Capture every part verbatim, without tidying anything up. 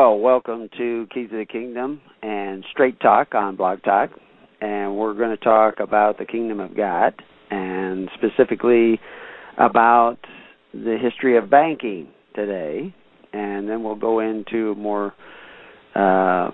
Well, welcome to Keys of the Kingdom and Straight Talk on Blog Talk. And we're going to talk about the Kingdom of God and specifically about the history of banking today. And then we'll go into a more uh,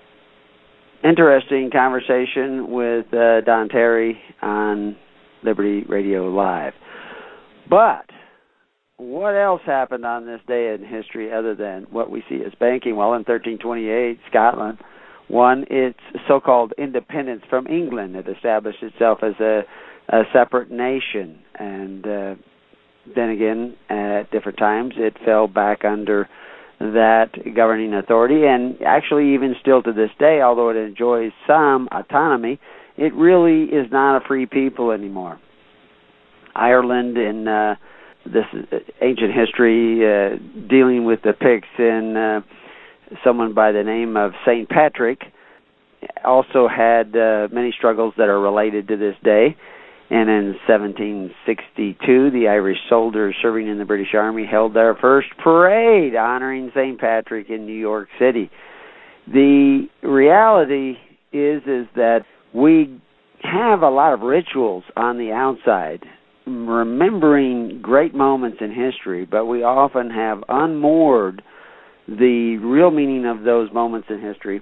interesting conversation with uh, Don Terry on Liberty Radio Live. But what else happened on this day in history other than what we see as banking? Well, in thirteen twenty-eight, Scotland won its so-called independence from England. It established itself as a, a separate nation. And uh, then again, at different times, it fell back under that governing authority. And actually, even still to this day, although it enjoys some autonomy, it really is not a free people anymore. Ireland in... Uh, This ancient history uh, dealing with the Picts and uh, someone by the name of Saint Patrick also had uh, many struggles that are related to this day. And in seventeen sixty-two, the Irish soldiers serving in the British Army held their first parade honoring Saint Patrick in New York City. The reality is, is that we have a lot of rituals on the outside, remembering great moments in history, but we often have unmoored the real meaning of those moments in history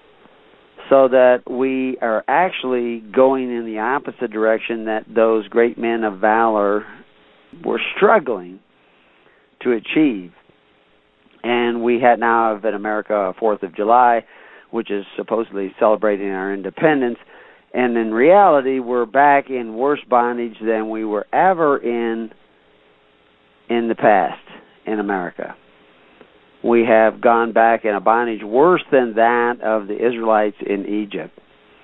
so that we are actually going in the opposite direction that those great men of valor were struggling to achieve. And we had now have in America a fourth of July, which is supposedly celebrating our independence. And in reality, we're back in worse bondage than we were ever in in the past in America. We have gone back in a bondage worse than that of the Israelites in Egypt.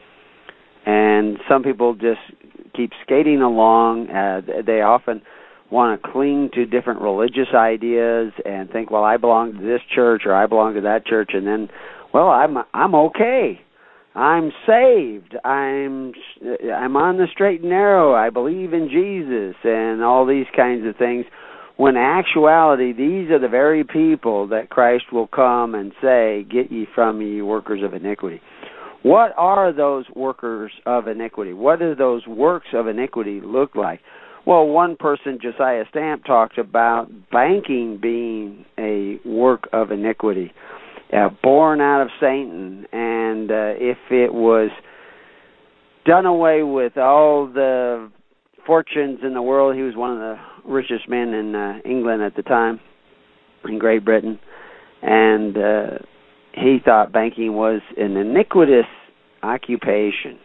And some people just keep skating along. Uh, they often want to cling to different religious ideas and think, well, I belong to this church or I belong to that church, and then, well, I'm I'm okay. I'm saved. I'm I'm on the straight and narrow. I believe in Jesus and all these kinds of things. When in actuality, these are the very people that Christ will come and say, "Get ye from me, you workers of iniquity." What are those workers of iniquity? What do those works of iniquity look like? Well, one person, Josiah Stamp, talked about banking being a work of iniquity. Uh, born out of Satan, and uh, if it was done away with all the fortunes in the world, he was one of the richest men in uh, England at the time, in Great Britain, and uh, he thought banking was an iniquitous occupation.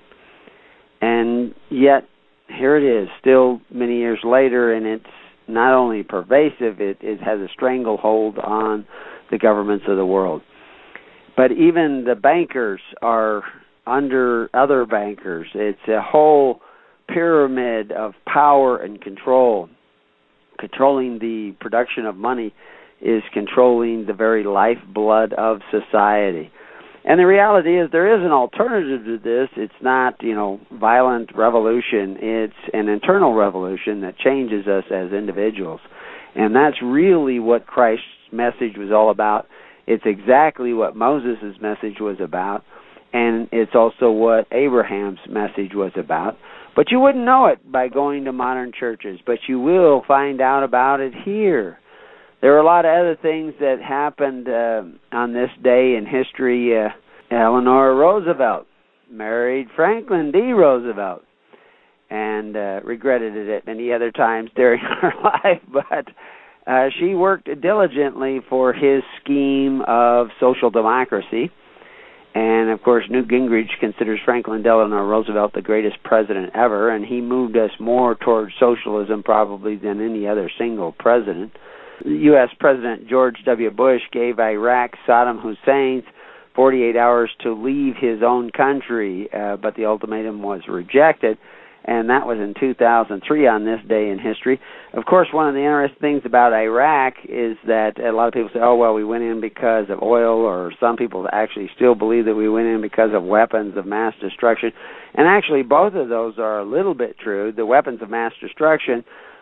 And yet, here it is, still many years later, and it's not only pervasive, it, it has a stranglehold on the governments of the world. But even the bankers are under other bankers. It's a whole pyramid of power and control. Controlling the production of money is controlling the very lifeblood of society. And the reality is there is an alternative to this. It's not, you know, violent revolution. It's an internal revolution that changes us as individuals. And that's really what Christ's message was all about. It's exactly what Moses' message was about, and it's also what Abraham's message was about. But you wouldn't know it by going to modern churches, but you will find out about it here. There are a lot of other things that happened uh, on this day in history. Uh, Eleanor Roosevelt married Franklin D. Roosevelt and uh, regretted it at many other times during her life, but Uh, she worked diligently for his scheme of social democracy. And, of course, Newt Gingrich considers Franklin Delano Roosevelt the greatest president ever, and he moved us more towards socialism probably than any other single president. U S President George W. Bush gave Iraq Saddam Hussein forty-eight hours to leave his own country, uh, but the ultimatum was rejected. And that was in two thousand three on this day in history. Of course, one of the interesting things about Iraq is that a lot of people say, oh, well, we went in because of oil, or some people actually still believe that we went in because of weapons of mass destruction. And actually, both of those are a little bit true. The weapons of mass destruction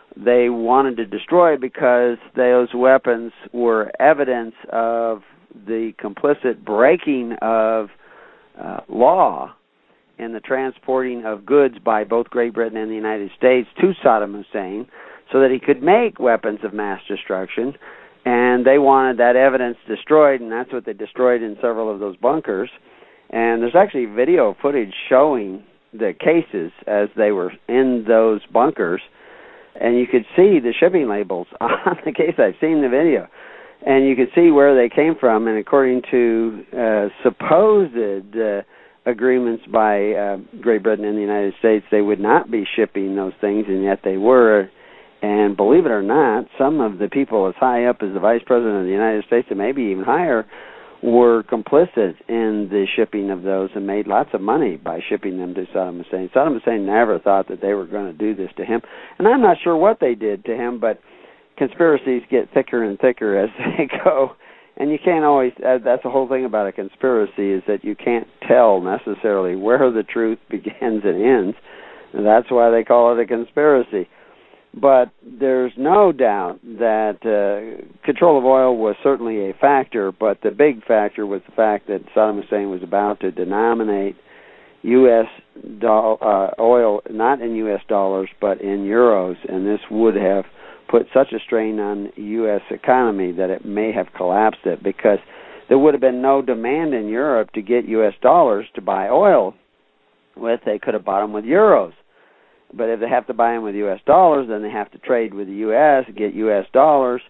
they wanted to destroy because those weapons were evidence of the complicit breaking of uh, law in the transporting of goods by both Great Britain and the United States to Saddam Hussein so that he could make weapons of mass destruction. And they wanted that evidence destroyed, and that's what they destroyed in several of those bunkers. And there's actually video footage showing the cases as they were in those bunkers, and you could see the shipping labels on the case. I've seen the video. And you could see where they came from, and according to uh, supposed uh, agreements by uh, Great Britain and the United States, they would not be shipping those things, and yet they were. And believe it or not, some of the people as high up as the Vice President of the United States, and maybe even higher, were complicit in the shipping of those and made lots of money by shipping them to Saddam Hussein. Saddam Hussein never thought that they were going to do this to him, and I'm not sure what they did to him, but conspiracies get thicker and thicker as they go, and you can't always, uh, that's the whole thing about a conspiracy, is that you can't tell necessarily where the truth begins and ends, and that's why they call it a conspiracy. But there's no doubt that uh, control of oil was certainly a factor, but the big factor was the fact that Saddam Hussein was about to denominate U S do- uh, oil, not in U S dollars, but in euros, and this would have put such a strain on the U S economy that it may have collapsed it, because there would have been no demand in Europe to get U S dollars to buy oil with. They could have bought them with euros. But if they have to buy them with U S dollars, then they have to trade with the U S, get U S dollars,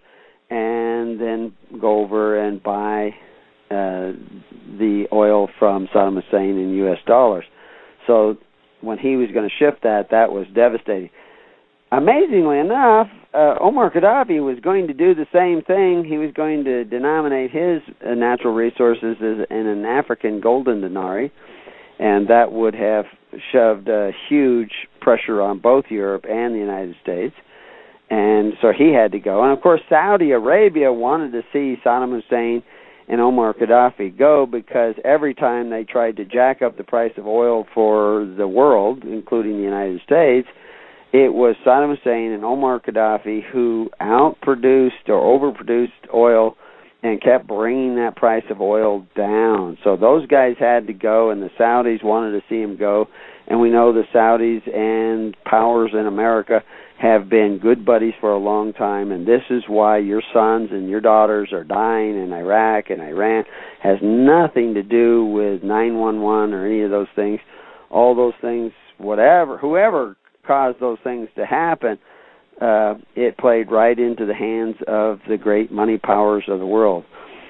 and then go over and buy uh, the oil from Saddam Hussein in U S dollars. So when he was going to shift that, that was devastating. Amazingly enough, uh, Omar Gaddafi was going to do the same thing. He was going to denominate his uh, natural resources as in an African golden denarii, and that would have shoved a huge pressure on both Europe and the United States. And so he had to go. And, of course, Saudi Arabia wanted to see Saddam Hussein and Omar Gaddafi go, because every time they tried to jack up the price of oil for the world, including the United States, it was Saddam Hussein and Omar Gaddafi who outproduced or overproduced oil and kept bringing that price of oil down. So those guys had to go, and the Saudis wanted to see him go. And we know the Saudis and powers in America have been good buddies for a long time, and this is why your sons and your daughters are dying in Iraq and Iran. Has nothing to do with nine one one or any of those things. All those things, whatever, whoever caused those things to happen, uh, it played right into the hands of the great money powers of the world.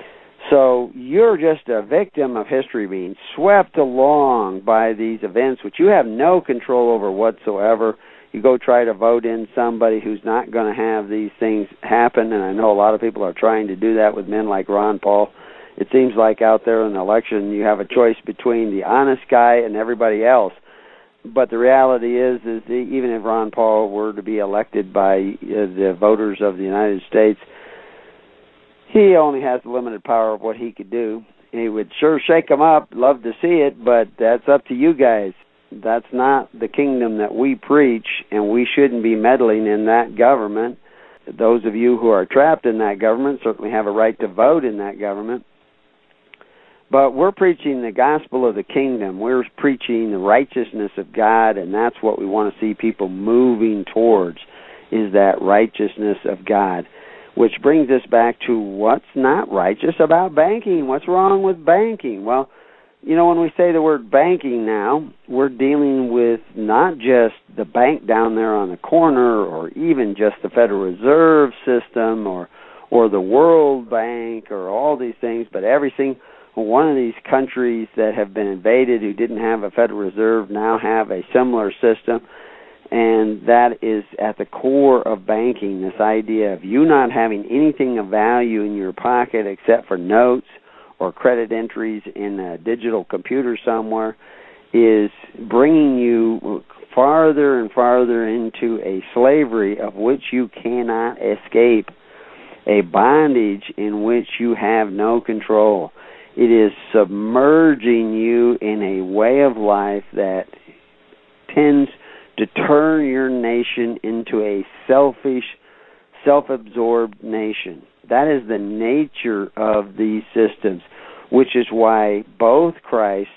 So you're just a victim of history being swept along by these events, which you have no control over whatsoever. You go try to vote in somebody who's not going to have these things happen, and I know a lot of people are trying to do that with men like Ron Paul. It seems like out there in the election you have a choice between the honest guy and everybody else. But the reality is, is even if Ron Paul were to be elected by uh, the voters of the United States, he only has the limited power of what he could do. He would sure shake them up, love to see it, but that's up to you guys. That's not the kingdom that we preach, and we shouldn't be meddling in that government. Those of you who are trapped in that government certainly have a right to vote in that government. But we're preaching the gospel of the kingdom. We're preaching the righteousness of God, and that's what we want to see people moving towards, is that righteousness of God. Which brings us back to what's not righteous about banking. What's wrong with banking? Well, you know, when we say the word banking now, we're dealing with not just the bank down there on the corner, or even just the Federal Reserve System, or or the World Bank, or all these things, but everything. One of these countries that have been invaded who didn't have a Federal Reserve now have a similar system, and that is at the core of banking, this idea of you not having anything of value in your pocket except for notes or credit entries in a digital computer somewhere is bringing you farther and farther into a slavery of which you cannot escape, a bondage in which you have no control. It is submerging you in a way of life that tends to turn your nation into a selfish, self-absorbed nation. That is the nature of these systems, which is why both Christ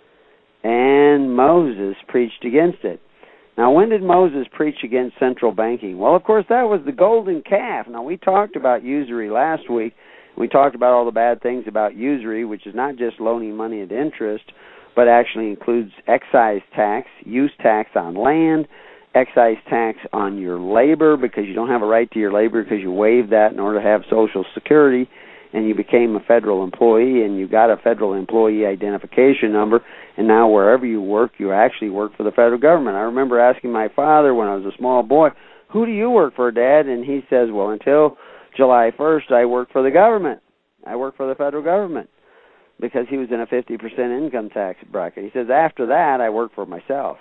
and Moses preached against it. Now, when did Moses preach against central banking? Well, of course, that was the golden calf. Now, we talked about usury last week. We talked about all the bad things about usury, which is not just loaning money at interest, but actually includes excise tax, use tax on land, excise tax on your labor because you don't have a right to your labor because you waived that in order to have Social Security, and you became a federal employee, and you got a federal employee identification number, and now wherever you work, you actually work for the federal government. I remember asking my father when I was a small boy, who do you work for, Dad? And he says, well, until July first, I work for the government. I work for the federal government because he was in a fifty percent income tax bracket. He says, after that, I work for myself.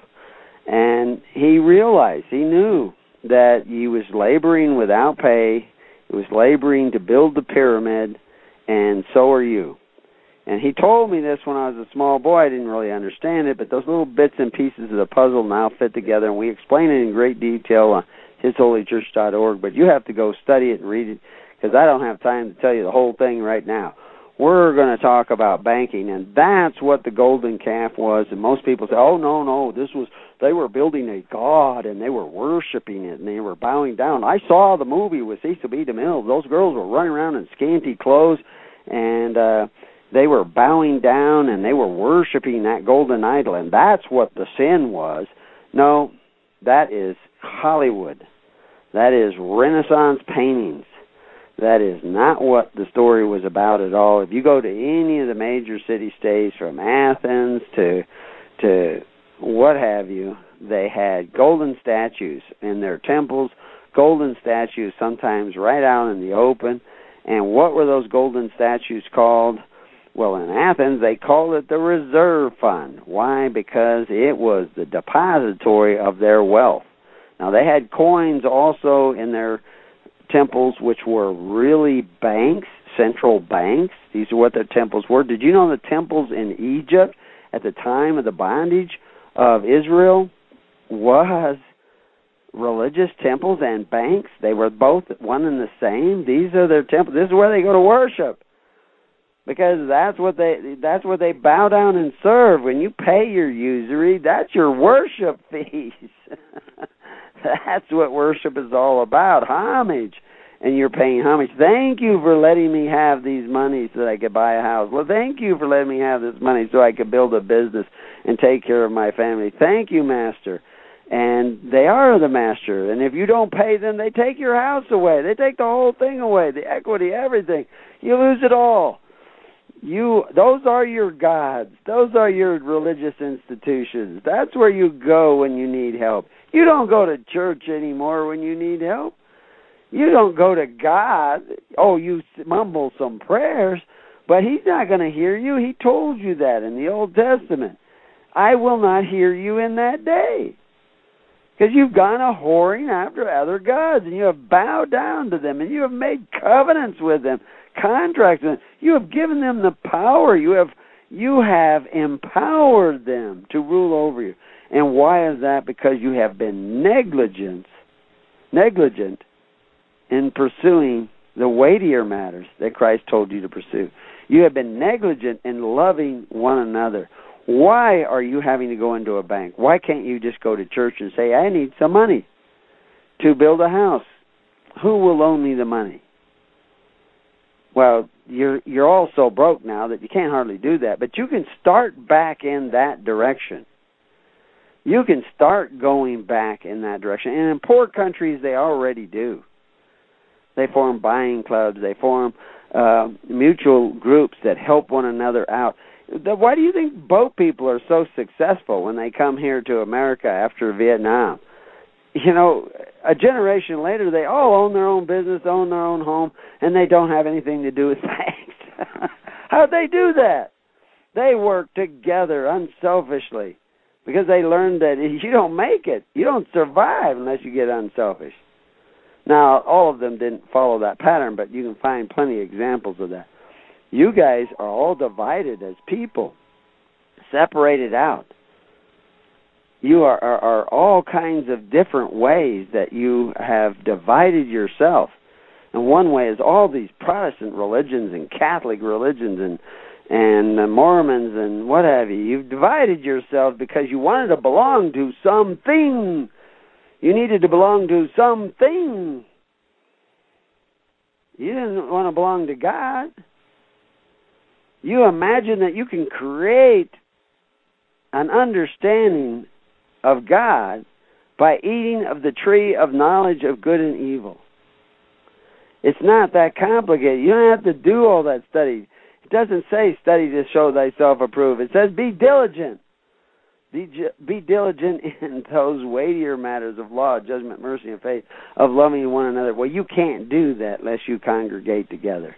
And he realized, he knew that he was laboring without pay. He was laboring to build the pyramid, and so are you. And he told me this when I was a small boy. I didn't really understand it, but those little bits and pieces of the puzzle now fit together, and we explain it in great detail on his holy church dot org. But you have to go study it and read it, because I don't have time to tell you the whole thing right now. We're going to talk about banking, and that's what the golden calf was. And most people say, oh, no, no, this was, they were building a god, and they were worshiping it, and they were bowing down. I saw the movie with Cecil B. DeMille. Those girls were running around in scanty clothes, and uh, they were bowing down, and they were worshiping that golden idol, and that's what the sin was. No, that is Hollywood. That is Renaissance paintings. That is not what the story was about at all. If you go to any of the major city-states, from Athens to to what have you, they had golden statues in their temples, golden statues sometimes right out in the open. And what were those golden statues called? Well, in Athens, they called it the reserve fund. Why? Because it was the depository of their wealth. Now, they had coins also in their temples, which were really banks, central banks. These are what their temples were. Did you know the temples in Egypt at the time of the bondage of Israel was religious temples and banks? They were both one and the same. These are their temples. This is where they go to worship, because that's what they that's what they bow down and serve. When you pay your usury, that's your worship fees. That's what worship is all about, homage. And you're paying homage. Thank you for letting me have these monies so that I could buy a house. Well, thank you for letting me have this money so I could build a business and take care of my family. Thank you, Master. And they are the master. And if you don't pay them, they take your house away. They take the whole thing away, the equity, everything. You lose it all. You, those are your gods. Those are your religious institutions. That's where you go when you need help. You don't go to church anymore when you need help. You don't go to God. Oh, you mumble some prayers, but He's not going to hear you. He told you that in the Old Testament. I will not hear you in that day. Because you've gone a whoring after other gods, and you have bowed down to them, and you have made covenants with them, contracts with them. You have given them the power. You have you have empowered them to rule over you. And why is that? Because you have been negligent, negligent in pursuing the weightier matters that Christ told you to pursue. You have been negligent in loving one another. Why are you having to go into a bank? Why can't you just go to church and say, I need some money to build a house? Who will loan me the money? Well, you're you're all so broke now that you can't hardly do that. But you can start back in that direction. You can start going back in that direction. And in poor countries, they already do. They form buying clubs. They form uh, mutual groups that help one another out. Why do you think boat people are so successful when they come here to America after Vietnam? You know, a generation later, they all own their own business, own their own home, and they don't have anything to do with banks. How'd they do that? They work together unselfishly because they learned that you don't make it. You don't survive unless you get unselfish. Now, all of them didn't follow that pattern, but you can find plenty of examples of that. You guys are all divided as people, separated out. You are, are, are all kinds of different ways that you have divided yourself. And one way is all these Protestant religions and Catholic religions and and the Mormons and what have you. You've divided yourself because you wanted to belong to something. You needed to belong to something. You didn't want to belong to God. You imagine that you can create an understanding of God by eating of the tree of knowledge of good and evil. It's not that complicated. You don't have to do all that study. It doesn't say study to show thyself approved. It says be diligent. Be, be diligent in those weightier matters of law, judgment, mercy, and faith, of loving one another. Well, you can't do that unless you congregate together.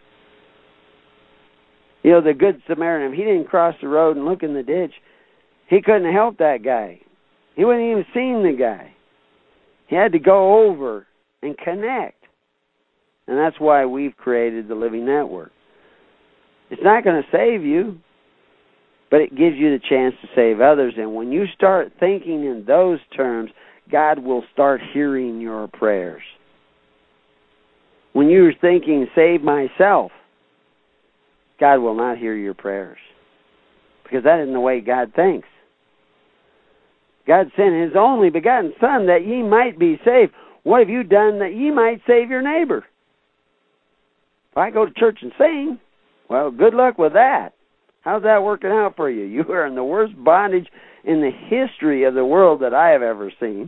You know, the Good Samaritan, if he didn't cross the road and look in the ditch, he couldn't help that guy. He wouldn't even seen the guy. He had to go over and connect. And that's why we've created the Living Network. It's not going to save you, but it gives you the chance to save others. And when you start thinking in those terms, God will start hearing your prayers. When you're thinking, save myself, God will not hear your prayers. Because that isn't the way God thinks. God sent His only begotten Son that ye might be saved. What have you done that ye might save your neighbor? If I go to church and sing, well, good luck with that. How's that working out for you? You are in the worst bondage in the history of the world that I have ever seen.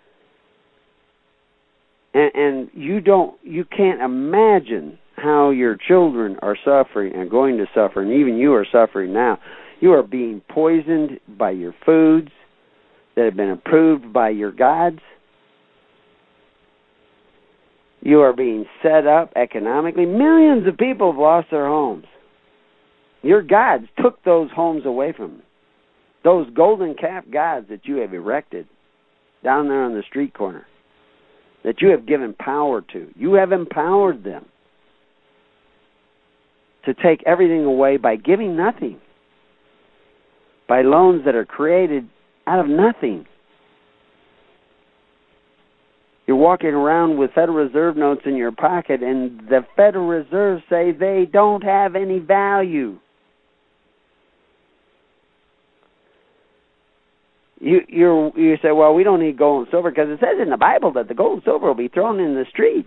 And, and you don't, you can't imagine how your children are suffering and going to suffer, and even you are suffering now. You are being poisoned by your foods that have been approved by your gods. You are being set up economically. Millions of people have lost their homes. Your gods took those homes away from them. Those golden calf gods that you have erected down there on the street corner, that you have given power to. You have empowered them to take everything away by giving nothing, by loans that are created out of nothing. You're walking around with Federal Reserve notes in your pocket, and the Federal Reserve say they don't have any value. You you you say, well, we don't need gold and silver because it says in the Bible that the gold and silver will be thrown in the streets.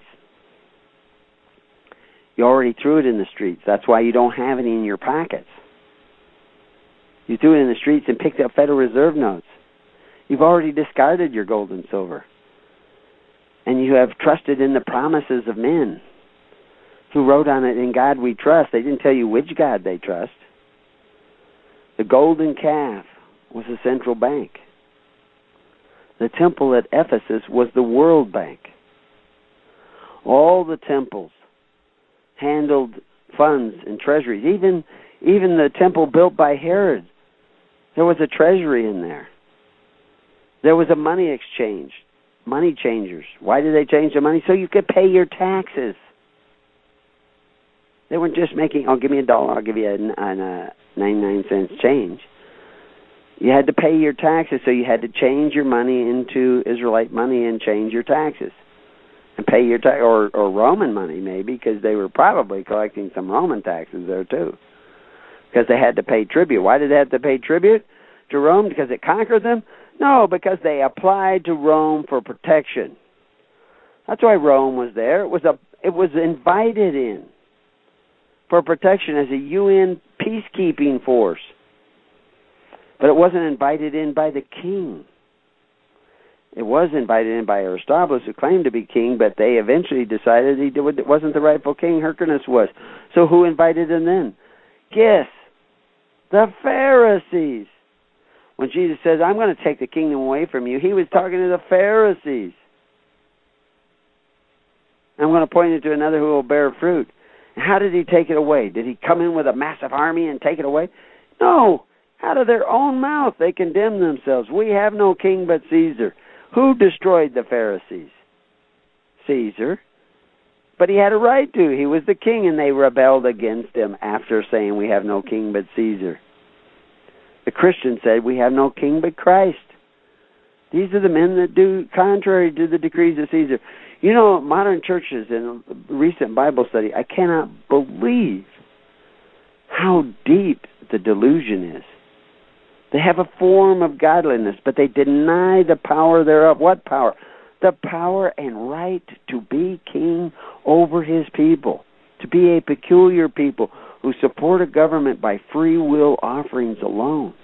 You already threw it in the streets. That's why you don't have any in your pockets. You threw it in the streets and picked up Federal Reserve notes. You've already discarded your gold and silver. And you have trusted in the promises of men who wrote on it, in God we trust. They didn't tell you which God they trust. The golden calf was the central bank. The temple at Ephesus was the World Bank. All the temples handled funds and treasuries. Even, even the temple built by Herod, there was a treasury in there. There was a money exchange. Money changers. Why did they change the money? So you could pay your taxes. They weren't just making, oh, give me a dollar, I'll give you a, a, a ninety-nine cents change. You had to pay your taxes, so you had to change your money into Israelite money and change your taxes. And pay your tax, or, or Roman money maybe, because they were probably collecting some Roman taxes there too. Because they had to pay tribute. Why did they have to pay tribute to Rome? Because it conquered them? No, because they applied to Rome for protection. That's why Rome was there. It was a it was invited in for protection as a U N peacekeeping force. But it wasn't invited in by the king. It was invited in by Aristobulus, who claimed to be king, but they eventually decided he wasn't the rightful king. Hyrcanus was. So who invited him then? Guess. The Pharisees. When Jesus says, I'm going to take the kingdom away from you, he was talking to the Pharisees. I'm going to point you to another who will bear fruit. How did he take it away? Did he come in with a massive army and take it away? No. Out of their own mouth, they condemned themselves. We have no king but Caesar. Who destroyed the Pharisees? Caesar. But he had a right to. He was the king, and they rebelled against him after saying, we have no king but Caesar. The Christian said, we have no king but Christ. These are the men that do contrary to the decrees of Caesar. You know, modern churches in a recent Bible study, I cannot believe how deep the delusion is. They have a form of godliness, but they deny the power thereof. What power? The power and right to be king over his people, to be a peculiar people who support a government by free will offerings alone.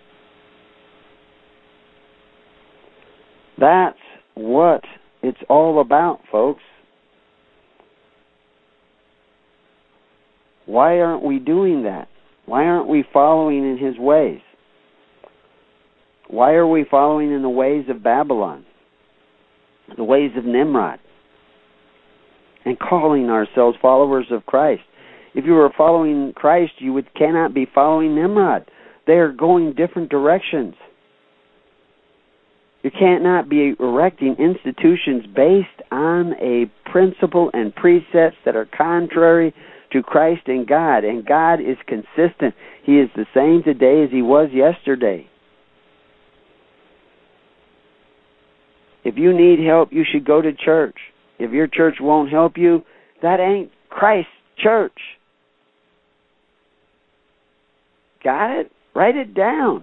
That's what it's all about, folks. Why aren't we doing that? Why aren't we following in his ways? Why are we following in the ways of Babylon, the ways of Nimrod, and calling ourselves followers of Christ? If you were following Christ, you would cannot be following Nimrod. They are going different directions. You can't not be erecting institutions based on a principle and precepts that are contrary to Christ and God. And God is consistent. He is the same today as he was yesterday. If you need help, you should go to church. If your church won't help you, that ain't Christ's church. Got it? Write it down.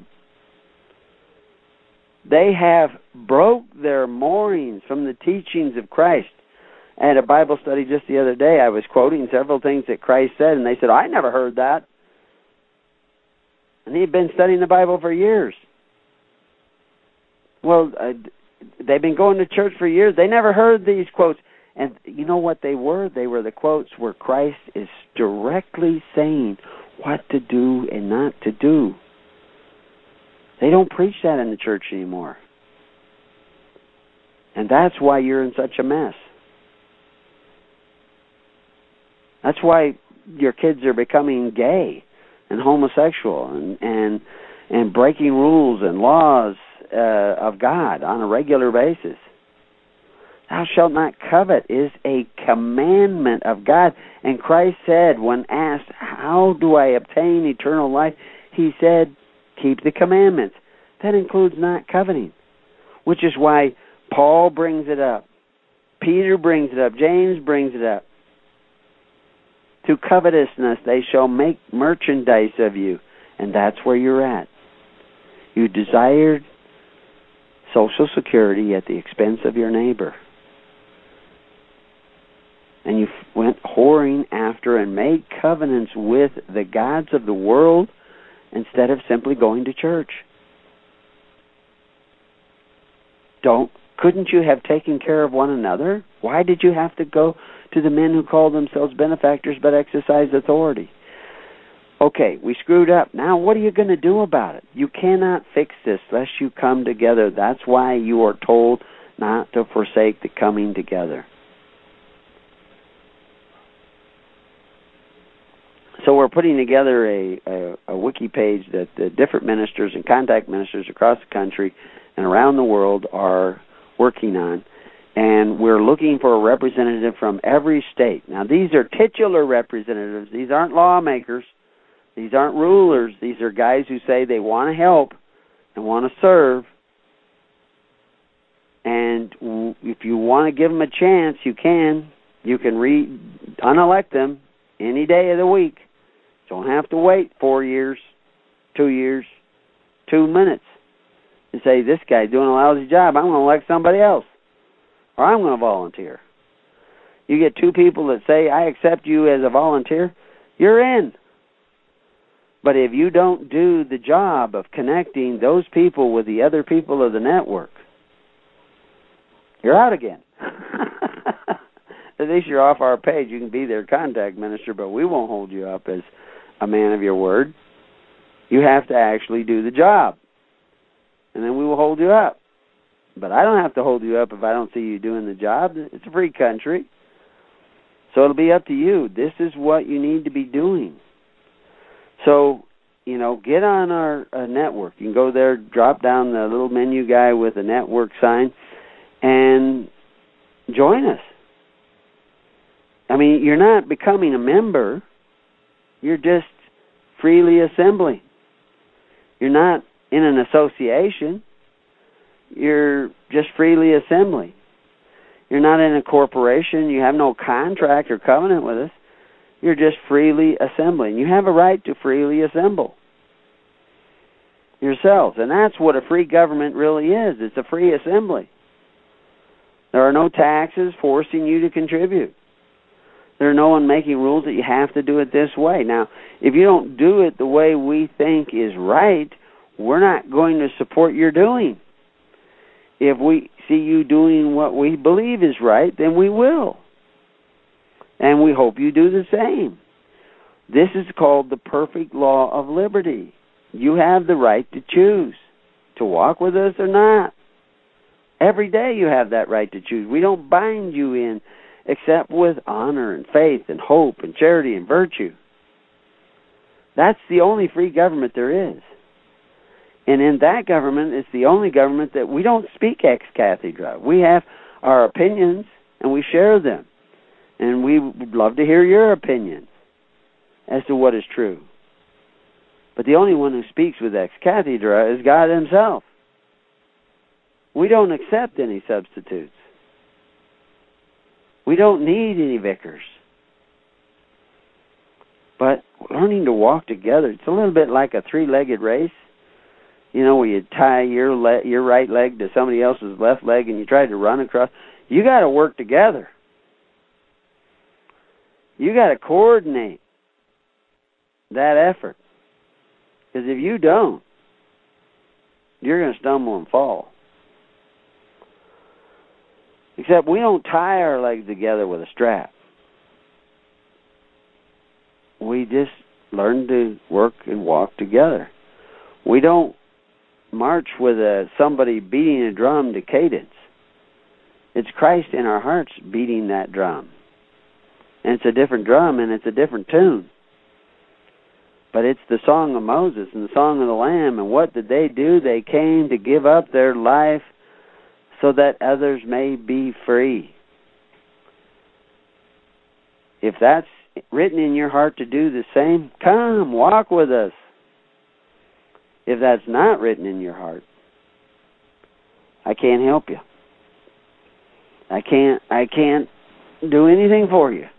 They have broke their moorings from the teachings of Christ. I had a Bible study just the other day. I was quoting several things that Christ said, and they said, I never heard that. And he had been studying the Bible for years. Well, uh, they've been going to church for years. They never heard these quotes. And you know what they were? They were the quotes where Christ is directly saying what to do and not to do. They don't preach that in the church anymore. And that's why you're in such a mess. That's why your kids are becoming gay and homosexual and and, and breaking rules and laws uh, of God on a regular basis. Thou shalt not covet is a commandment of God. And Christ said, when asked, how do I obtain eternal life? He said, keep the commandments. That includes not coveting, which is why Paul brings it up. Peter brings it up. James brings it up. To covetousness they shall make merchandise of you. And that's where you're at. You desired Social Security at the expense of your neighbor. And you went whoring after and made covenants with the gods of the world instead of simply going to church. Don't, couldn't you have taken care of one another? Why did you have to go to the men who call themselves benefactors but exercise authority? Okay, we screwed up. Now what are you going to do about it? You cannot fix this unless you come together. That's why you are told not to forsake the coming together. So we're putting together a, a, a wiki page that the different ministers and contact ministers across the country and around the world are working on. And we're looking for a representative from every state. Now, these are titular representatives. These aren't lawmakers. These aren't rulers. These are guys who say they want to help and want to serve. And if you want to give them a chance, you can. You can re- unelect them any day of the week. Don't have to wait four years, two years, two minutes and say, this guy's doing a lousy job. I'm going to elect somebody else. Or I'm going to volunteer. You get two people that say, I accept you as a volunteer, you're in. But if you don't do the job of connecting those people with the other people of the network, you're out again. At least you're off our page. You can be their contact minister, but we won't hold you up as a man of your word. You have to actually do the job. And then we will hold you up. But I don't have to hold you up if I don't see you doing the job. It's a free country. So it'll be up to you. This is what you need to be doing. So, you know, get on our uh, network. You can go there, drop down the little menu guy with a network sign, and join us. I mean, you're not becoming a member. You're just freely assembling. You're not in an association. you're just freely assembling. You're not in a corporation. You have no contract or covenant with us. You're just freely assembling. You have a right to freely assemble yourselves. And that's what a free government really is. It's a free assembly. There are no taxes forcing you to contribute. There's no one making rules that you have to do it this way. Now, if you don't do it the way we think is right, we're not going to support your doing. If we see you doing what we believe is right, then we will. And we hope you do the same. This is called the perfect law of liberty. You have the right to choose to walk with us or not. Every day you have that right to choose. We don't bind you in except with honor and faith and hope and charity and virtue. That's the only free government there is. And in that government, it's the only government that we don't speak ex cathedra. We have our opinions, and we share them. And we would love to hear your opinions as to what is true. But the only one who speaks with ex cathedra is God himself. We don't accept any substitutes. We don't need any vicars. But learning to walk together, it's a little bit like a three-legged race. You know, where you tie your le- your right leg to somebody else's left leg and you try to run across. You got to work together. You got to coordinate that effort. Because if you don't, you're going to stumble and fall. Except we don't tie our legs together with a strap. We just learn to work and walk together. We don't march with a, somebody beating a drum to cadence. It's Christ in our hearts beating that drum. And it's a different drum and it's a different tune. But it's the song of Moses and the song of the Lamb. And what did they do? They came to give up their life so that others may be free. If that's written in your heart to do the same, come, walk with us. If that's not written in your heart, I can't help you. I can't I can't do anything for you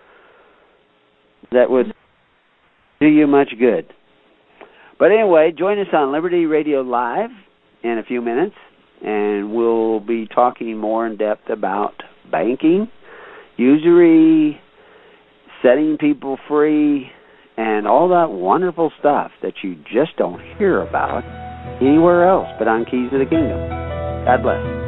that would do you much good. But anyway, join us on Liberty Radio Live in a few minutes, and we'll be talking more in depth about banking, usury, setting people free, and all that wonderful stuff that you just don't hear about anywhere else but on Keys of the Kingdom. God bless.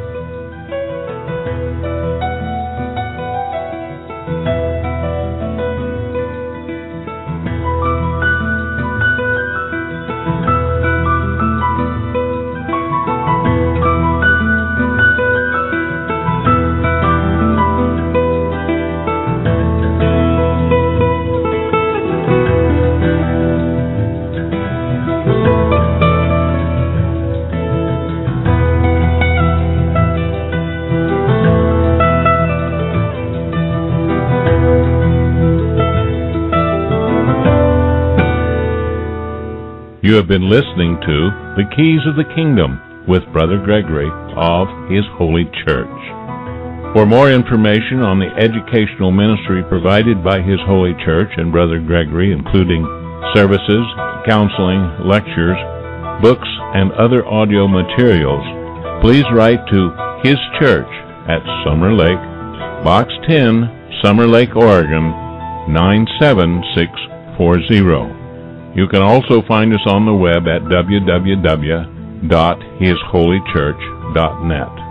You have been listening to The Keys of the Kingdom with Brother Gregory of His Holy Church. For more information on the educational ministry provided by His Holy Church and Brother Gregory, including services, counseling, lectures, books, and other audio materials, please write to His Church at Summer Lake, Box ten, Summer Lake, Oregon, nine seven six four zero. You can also find us on the web at w w w dot his holy church dot net.